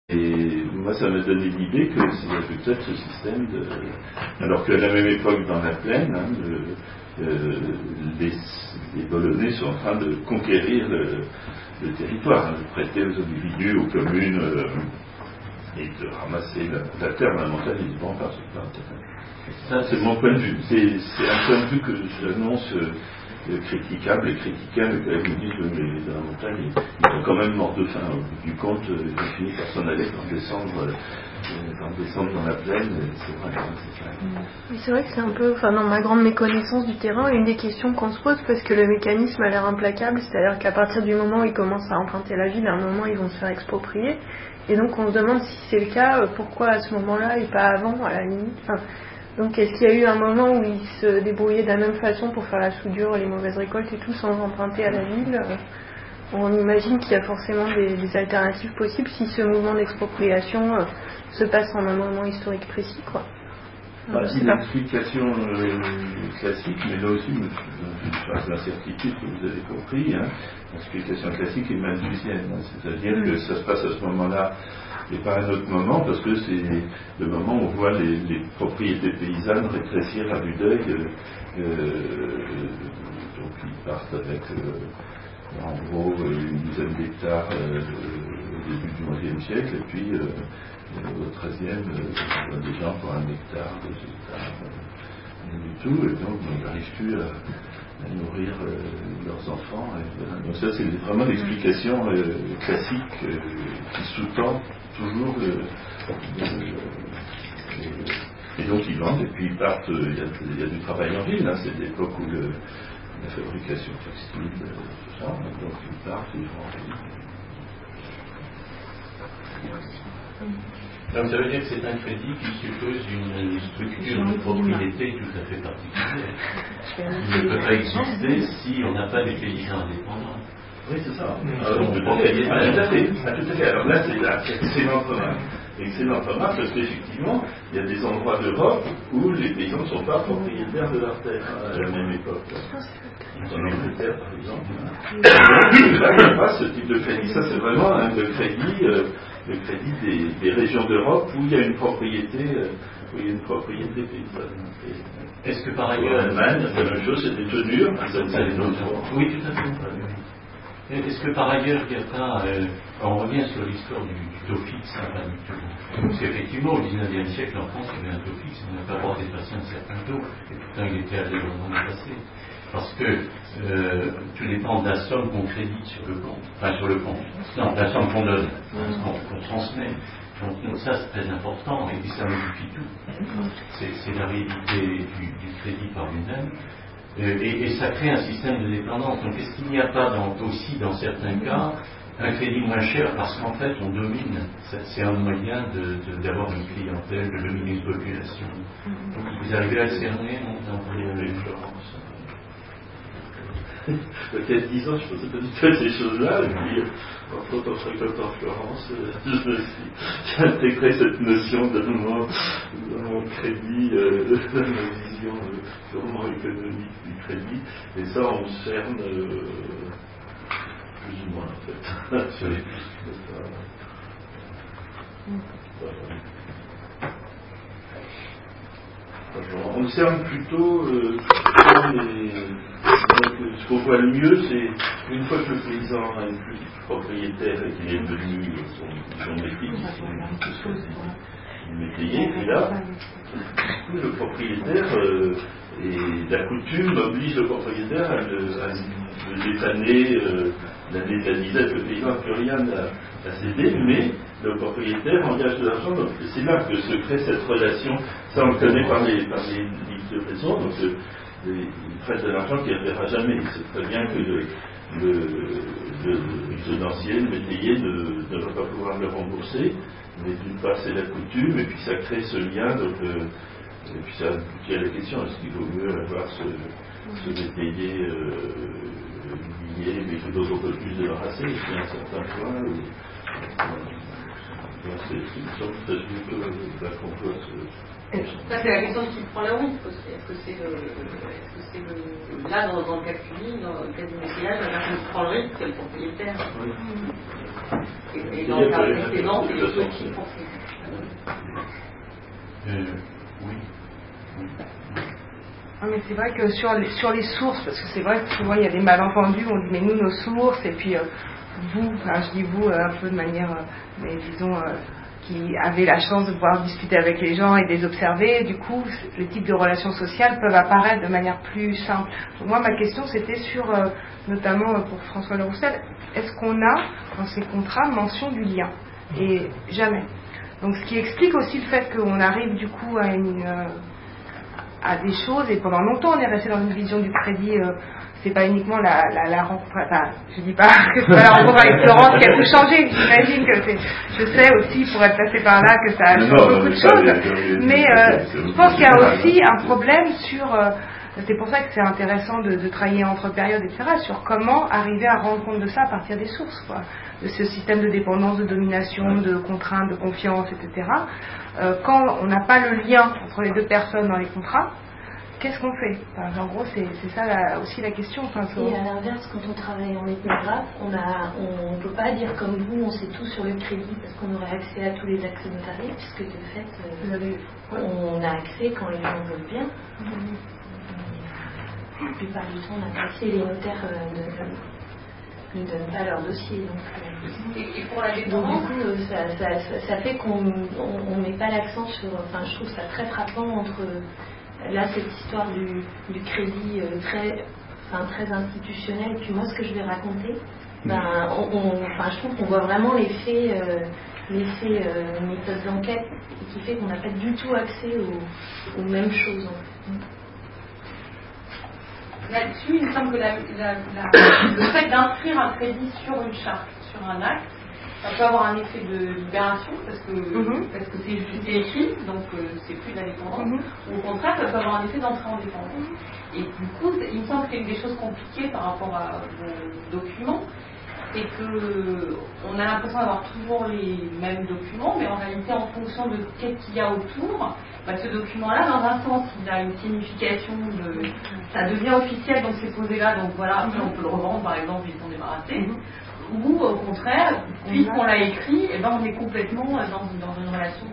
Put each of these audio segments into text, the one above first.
Et moi, ça m'a donné l'idée que c'est peut-être ce système de... Alors qu'à la même époque, dans la plaine, les Polonais sont en train de conquérir le territoire, de prêter aux individus, aux communes, et de ramasser la terre. La montagne, ils ne vont pas. Ça, c'est mon point de vue. C'est un point de vue que j'annonce critiquable et critiquable. Et quand ils me disent mais dans la montagne, ils sont quand même morts de faim. Au bout du compte, ils ont fini par s'en aller, par descendre dans la plaine. C'est vrai, c'est ça. Oui, c'est vrai que c'est un peu, dans ma grande méconnaissance du terrain, une des questions qu'on se pose, parce que le mécanisme a l'air implacable, c'est-à-dire qu'à partir du moment où ils commencent à emprunter la ville, à un moment ils vont se faire exproprier. Et donc on se demande si c'est le cas, pourquoi à ce moment-là et pas avant, à la limite. Donc est-ce qu'il y a eu un moment où ils se débrouillaient de la même façon pour faire la soudure, les mauvaises récoltes et tout sans emprunter à la ville? On imagine qu'il y a forcément des alternatives possibles si ce mouvement d'expropriation se passe en un moment historique précis, quoi. C'est l'explication classique, mais là aussi, une phase d'incertitude que vous avez compris. L'explication classique est malthusienne, c'est-à-dire que ça se passe à ce moment-là et pas à un autre moment, parce que c'est le moment où on voit les propriétés paysannes rétrécir à vue d'œil. Donc ils partent avec en gros une dizaine d'hectares au début du XIe siècle, et puis au XIIIe, on voit des gens pour 1 hectare, 2 hectares, du tout, et donc on n'arrive plus à nourrir leurs enfants. Et voilà. Donc ça, c'est vraiment l'explication classique qui sous-tend toujours et donc ils vendent, et puis ils partent, il y a du travail en ville, c'est l'époque où la fabrication textile, tout ça, donc ils partent, ils vendent. Donc ça veut dire que c'est un crédit qui suppose une structure de propriété tout à fait particulière, qui ne peut pas exister si on n'a pas des paysans indépendants. Oui, c'est ça. Tout à fait. Alors là, c'est excellent remarque, parce qu'effectivement, il y a des endroits d'Europe où les paysans ne sont pas propriétaires de leur terre à la même époque. En Angleterre, par exemple. Là, il n'y a pas ce type de crédit. Ça, c'est vraiment le crédit des régions d'Europe où il y a une propriété, paysanne. Est-ce que par ailleurs... En Allemagne, la même chose, c'est des tenures. Oui, tout à fait. Est-ce que par ailleurs, il n'y a pas... on revient sur l'histoire du taux fixe, pas du tout. Parce qu'effectivement, au XIXe siècle, en France, il y avait un taux fixe, on n'a pas avoir dépassé un certain taux, et pourtant il était allé dans le passé. Parce que tout dépend de la somme qu'on crédite sur le compte. Non, la somme qu'on donne, qu'on transmet. Donc ça, c'est très important, et puis ça modifie tout. C'est la réalité du crédit par lui-même. Et ça crée un système de dépendance. Donc est-ce qu'il n'y a pas aussi dans certains cas un crédit moins cher parce qu'en fait on domine, c'est un moyen d'avoir une clientèle, de dominer une population. Donc vous arrivez à le cerner dans les Florence. Il y a 10 ans, je ne pensais pas du tout à ces choses-là, et puis en fréquentant Florence, j'ai intégré cette notion dans mon crédit, dans ma vision purement économique du crédit, et ça on cerne plus ou moins en fait, sur les pistes de ça. On cerne plutôt ce qu'on voit le mieux, c'est une fois que le paysan a une petite propriétaire et qu'il est devenu son métier, il est payé, et là, le propriétaire et la coutume oblige le propriétaire à le dépanner l'année de la disette. Le paysan n'a plus rien à céder, mais le propriétaire engage de l'argent. Donc c'est là que se crée cette relation. Ça on le connaît par les livres de raison. Donc il prête de l'argent qu'il ne verra jamais. Il sait très bien que le tenancier, le métayer ne va pas pouvoir le rembourser. Mais d'une part c'est la coutume, et puis ça crée ce lien. Donc, et puis ça aboutit à la question, est-ce qu'il vaut mieux avoir ce métayer lié, mais que d'autres peuvent plus débarrasser jusqu'à un certain point c'est une sorte de la convoite. Ça, c'est la question qui prend la route. Est-ce que c'est là, dans le cas de Cuny, dans le cas du métayage, la personne qui prend le risque, c'est le propriétaire. Et dans le cas précédent, c'est les petits poursuivis. Oui. Mais c'est vrai que sur les sources, parce que c'est vrai que souvent il y a des malentendus, on dit mais nous nos sources, et puis vous, enfin je dis vous un peu de manière, mais disons, qui avez la chance de pouvoir discuter avec les gens et de les observer, du coup le type de relations sociales peuvent apparaître de manière plus simple. Donc, moi ma question c'était sur, notamment pour François Le Roussel, est-ce qu'on a dans ces contrats mention du lien? Et jamais. Donc ce qui explique aussi le fait qu'on arrive du coup à des choses, et pendant longtemps on est resté dans une vision du crédit, c'est pas uniquement la rencontre, enfin je dis pas que c'est pas la rencontre avec Florence qui a tout changé, j'imagine que je sais aussi pour être passé par là que ça a changé beaucoup de choses, mais je pense qu'il y a aussi un problème sur, c'est pour ça que c'est intéressant de travailler entre périodes, etc., sur comment arriver à rendre compte de ça à partir des sources, quoi, de ce système de dépendance, de domination, de contrainte, de confiance, etc. Quand on n'a pas le lien entre les deux personnes dans les contrats, qu'est-ce qu'on fait? Enfin, en gros, c'est ça aussi la question. Enfin, et à l'inverse, quand on travaille en ethnographe, on ne peut pas dire comme vous, on sait tout sur le crédit parce qu'on aurait accès à tous les actes notariés, puisque de fait, on a accès quand les gens veulent bien. La plupart du temps, on a accès, les notaires ne donnent pas leur dossier. Donc, et pour la dépendance, du coup, ça fait qu'on ne met pas l'accent sur. Enfin, je trouve ça très frappant entre. Là, cette histoire du crédit très institutionnel, puis moi, ce que je vais raconter, je trouve qu'on voit vraiment l'effet méthode d'enquête, qui fait qu'on n'a pas du tout accès aux mêmes choses. Là-dessus, il me semble que le fait d'inscrire un crédit sur une charte, sur un acte, ça peut avoir un effet de libération parce que c'est écrit, donc c'est plus de la dépendance. Ou au contraire, ça peut avoir un effet d'entrée en dépendance. Et du coup, il me semble qu'il y a une des choses compliquées par rapport à vos documents, c'est qu'on a l'impression d'avoir toujours les mêmes documents, mais en réalité, en fonction de qu'est-ce qu'il y a autour, ce document-là, dans un sens, il a une signification ça devient officiel, donc c'est posé là, donc voilà, après on peut le revendre, par exemple, vite s'en débarrasser. Ou au contraire, puisqu'on l'a écrit, on est complètement dans une relation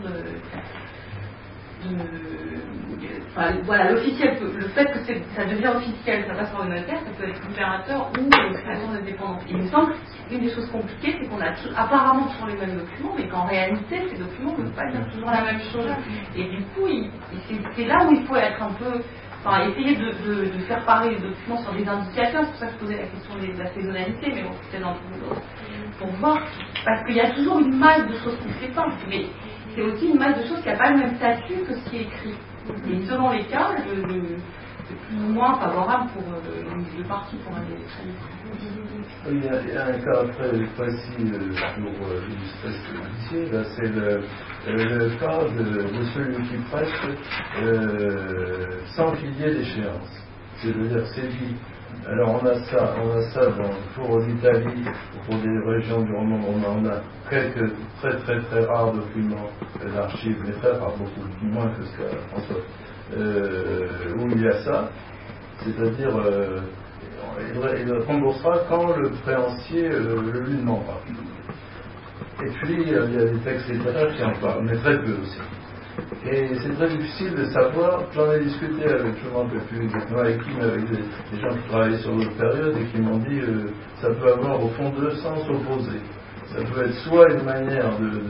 l'officiel, le fait que ça devient officiel, ça passe par le notaire, ça peut être libérateur ou création de dépendance. Il me semble qu'une des choses compliquées, c'est qu'on a apparemment toujours les mêmes documents, mais qu'en réalité, ces documents ne veulent pas dire toujours la même chose. Et du coup, c'est là où il faut être un peu. Essayer de faire parler les documents sur des indicateurs, c'est pour ça que je posais la question de la saisonnalité, mais bon, c'est dans tous les autres. Pour voir, parce qu'il y a toujours une masse de choses qui ne fait pas, mais c'est aussi une masse de choses qui n'a pas le même statut que ce qui est écrit. Et selon les cas, c'est plus ou moins favorable pour les deux parties pour un délai très vite. Il y a un cas très précis pour illustrer ce que vous disiez, là, c'est le cas de celui qui prête sans qu'il y ait d'échéance. C'est-à-dire, c'est dit. Alors on a ça pour l'Italie, pour des régions du roman, on a quelques très très très rares documents d'archives, mais très rares, beaucoup moins que ce qu'a François, où il y a ça, c'est-à-dire il remboursera quand le créancier le lui demandera. Et puis il y a des textes littéraires qui en parlent, mais très peu aussi. Et c'est très difficile de savoir, j'en ai discuté avec, je ne me rappelle plus exactement avec qui, mais avec des gens qui travaillaient sur l'autre période et qui m'ont dit ça peut avoir au fond deux sens opposés. Ça peut être soit une manière de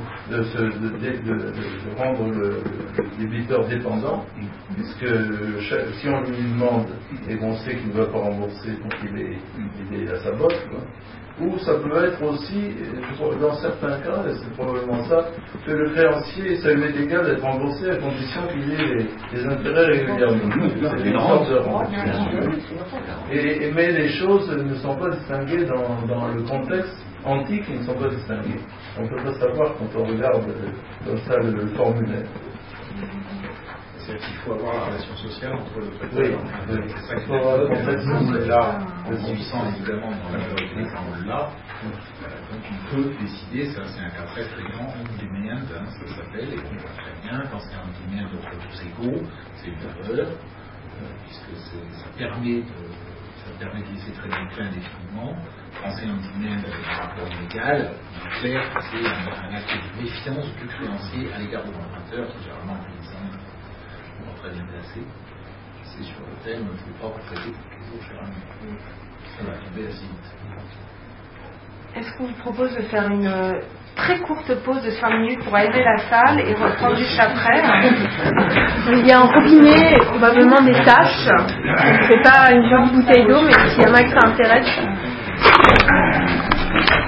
rendre le débiteur dépendant, puisque si on lui demande et qu'on sait qu'il ne va pas rembourser, donc il est à sa botte, quoi. Ou ça peut être aussi, dans certains cas, et c'est probablement ça, que le créancier, ça lui est égal d'être remboursé à condition qu'il y ait les intérêts régulièrement. C'est une sorte de remboursement. Mais les choses ne sont pas distinguées dans le contexte antique, ils ne sont pas distingués. On ne peut pas savoir quand on regarde comme ça le formulaire. C'est qu'il faut avoir la relation sociale entre le prêteur et l'emprunteur. C'est ça qui est là, le consent évidemment dans la majorité des cas on l'a. Donc on peut décider, ça c'est un cas très fréquent, on-demand, ça s'appelle, et on voit très bien, quand c'est un on-demand entre tous égaux, c'est une valeur, puisque ça permet de ça permet de laisser traîner plein indéfiniment. Penser un dîner d'un rapport légal, il est clair que c'est un acte de méfiance du créancier à l'égard de l'emprunteur, qui généralement en paysan, on va très bien placer. C'est sur le thème, il ne faut pas vous traiter tous les autres cher ami. Ça va tomber assez vite. Est-ce qu'on vous propose de faire une très courte pause de 5 minutes pour aérer la salle et reprendre juste après? Il y a en robinet probablement des taches. C'est pas une jolie bouteille d'eau, mais si y en a que ça intéresse.